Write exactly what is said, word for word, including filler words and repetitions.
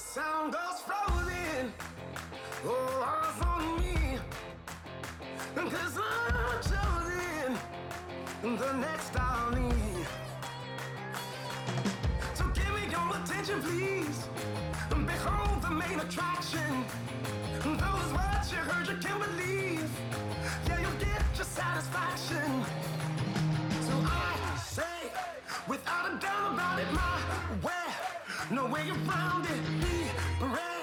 Sound goes floating, oh, eyes on me, cause I'm chosen, the next I'll need. So give me your attention, please. Behold the main attraction. Those words you heard, you can't believe. Yeah, you'll get your satisfaction. So I say, without a doubt about it, my way, no way around it. Be brave.